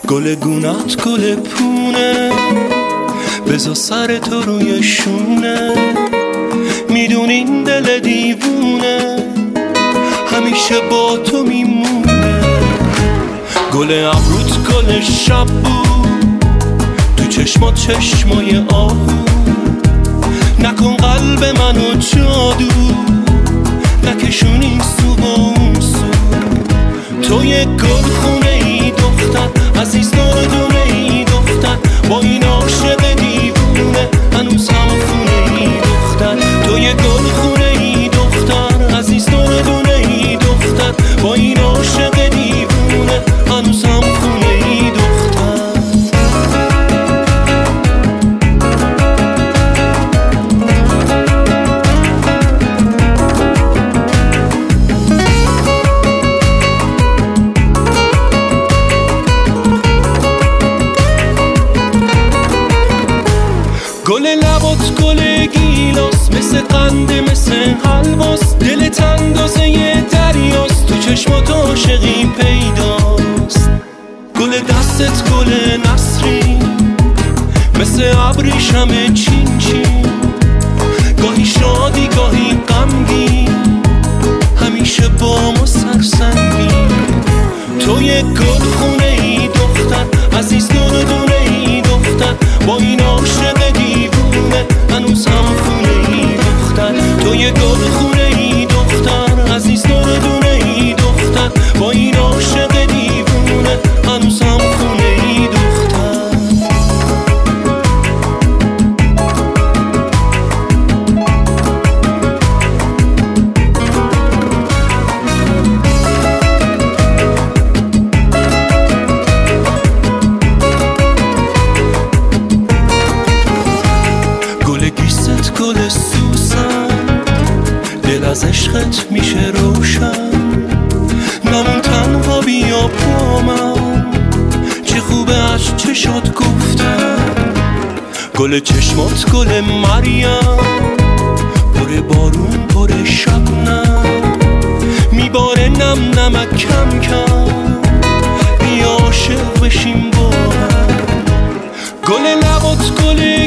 گل گونات گل پونه، بذار سر تو روی شونه. میدونین دل دیوونه همیشه با تو میمونه. گل ابروت گل شب بود، تو چشمات چشمای آهو. نکن قلب منو جادو، نکشون این سو و اون سو. تو یه گل خونه ای دختر، عزیز دونه ای دختر، با این عاشق دیوونه هنوز هم خونه ای دختر. تو یه گل خونه ای دختر، عزیز دونه ای دختر، با این عاشق دیوونه هنوز هم خونه ای دختر. گل لبات گل گیلاس، مثل قنده مثل حلواس. دلت اندازه یه دریاست، تو چشمات عاشقی پیداست. گل دستت گل نسرین، مثل ابریش همه چین چین. گاهی شادی گاهی غمگین، همیشه با ما سرسنگین. تو یه گل خونه ای دختر، عزیز دونه ای دختر، با این عاشق دیوونه هنوز هم خونه ای دختر. تو یه گل خونه ای دختر، عزیز دونه ای دختر، با این عاشق دیوونه هنوز هم خونه ای دختر. گل گیست گل سوسن، دل از عشقت میشه روشن. نمون تنها بیا با من، چه خوبه از چشات گفتم. گل چشمات گل مریم، پر بارون پر شبنم. میباره نم نمک کم کم، بیا عاشق بشیم با هم. گل لبات گل